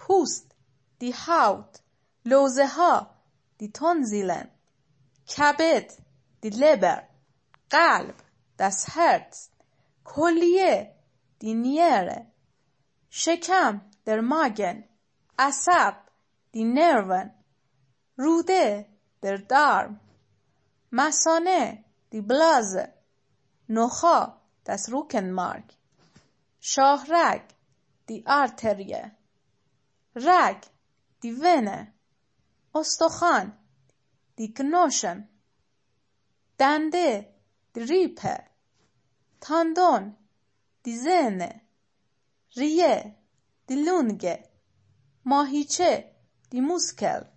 پوست دی هاوت، لوزه ها دی تونزیلن، کبد دی لبر، قلب داس هرتز، کلیه دی نیره، شکم در ماگن، عصب دی نرون، روده در دارم، مثانه دی بلازه، نخا داس روکنمارک، شاهرگ دی آرتریه، رگ دی ونه، استخوان دی کنوشن، دنده دی ریپه، تاندون دی زنه، ریه دی لونگه، ماهیچه دی موسکل،